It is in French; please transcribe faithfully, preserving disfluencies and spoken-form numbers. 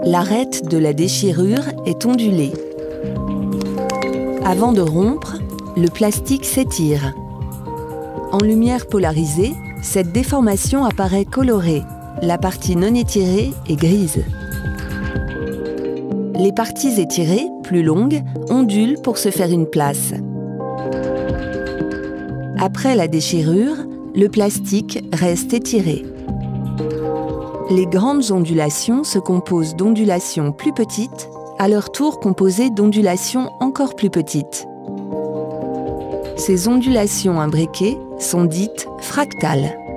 L'arête de la déchirure est ondulée. Avant de rompre, le plastique s'étire. En lumière polarisée, cette déformation apparaît colorée. La partie non étirée est grise. Les parties étirées, plus longues, ondulent pour se faire une place. Après la déchirure, le plastique reste étiré. Les grandes ondulations se composent d'ondulations plus petites, à leur tour composées d'ondulations encore plus petites. Ces ondulations imbriquées sont dites fractales.